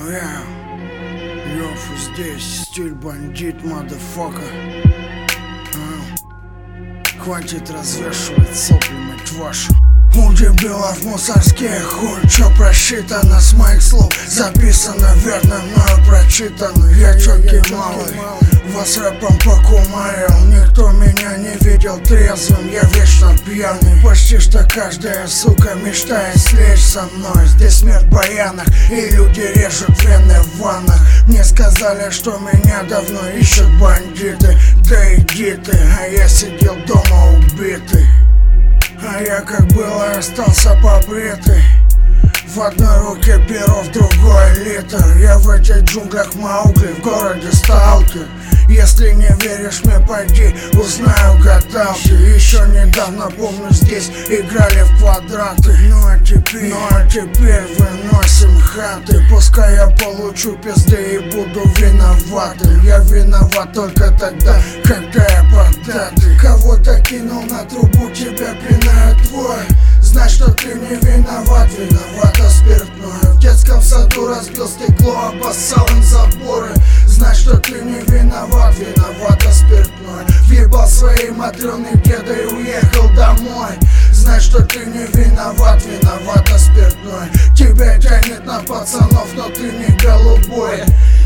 Йофу, здесь стиль бандит, мазафака. Хватит развешивать сопли, мать вашу. У дебилов мусорских хуй, чё просчитано с моих слов, записано верно, мною прочитано. Я чёрки малый, вас рэпом покумарил. Никто меня не видел трезвым, я вечно пьяный. Почти что каждая сука мечтает слечь со мной. Здесь смерть в баянах, и люди режут вены в ваннах. Мне сказали, что меня давно ищут бандиты. Да иди ты, а я сидел дома убитый. А я как было остался побритый. В одной руке перо, в другой литр. Я в этих джунглях Маугли, в городе сталкер. Если не веришь мне, пойди, узнай у гадалки. Еще недавно, помню, здесь играли в квадраты. Ну а теперь выносим хаты. Пускай я получу пизды и буду виноватым. Я виноват только тогда, когда я поддатый. Кого-то кинул на трубу, тебя пинает твой. Знай, что ты не виноват, виновата спиртное. В детском саду разбил стекло, обоссал им заборы. Знай, что ты не виноват, виновата спиртное. Въебал своей матрёной деда и уехал домой. Знай, что ты не виноват, виновата спиртное. Тебя тянет на пацанов, но ты не голубой.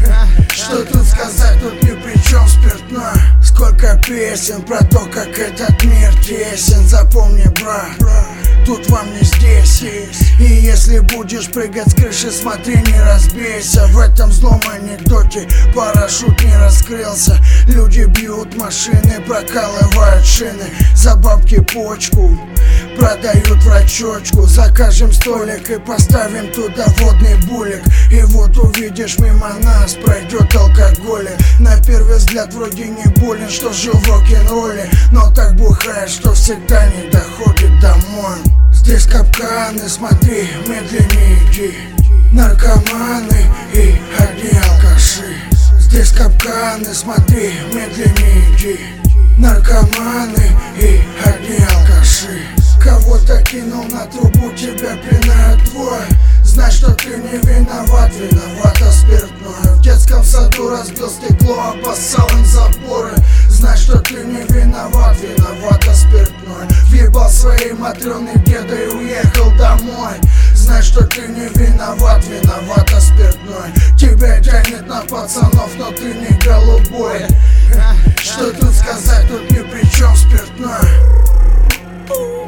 Что тут сказать, тут ни при чем спиртное. Сколько песен про то, как этот мир тесен. Запомни, брат, тут вам не здесь. И если будешь прыгать с крыши, смотри, не разбейся. В этом злом анекдоте парашют не раскрылся. Люди бьют машины, прокалывают шины. За бабки почку продают врачочку. Закажем столик и поставим туда водный булик. И вот увидишь, мимо нас пройдет алкоголик. На первый взгляд вроде не болен, что жил в рок-н-ролле, но так бухает, что всегда не доходит домой. Здесь капканы, смотри, медленнее иди. Наркоманы и одни алкаши. Здесь капканы, смотри, медленнее иди. Наркоманы и одни алкаши. Кого-то кинул на трубу, тебя пинает твой. Знай, что ты не виноват, виновата спиртное. В детском саду разбил стекло, обоссал им заборы. Знай, что ты не виноват, виновата спиртное. Въебал своей матрёной деда и уехал домой. Знай, что ты не виноват, виновата спиртное. Тебя тянет на пацанов, но ты не голубой. Что тут сказать, тут ни при чем спиртное.